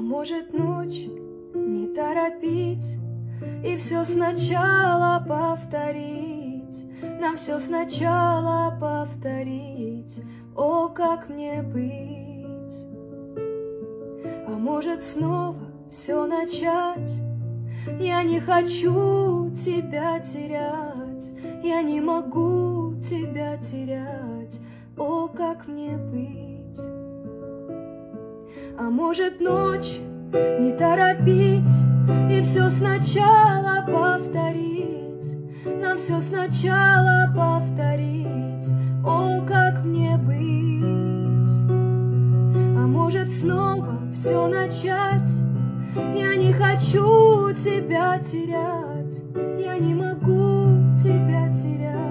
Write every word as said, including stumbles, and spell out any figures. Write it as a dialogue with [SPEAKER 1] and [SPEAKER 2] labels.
[SPEAKER 1] может ночь не торопить и все сначала повторить, нам все сначала повторить, о, как мне быть? А может снова все начать? Я не хочу тебя терять, я не могу тебя терять, о, как мне быть? А может ночь не торопить и все сначала повторить, нам все сначала повторить, о, как мне быть? А может снова все начать? Я не хочу тебя терять, я не могу тебя терять.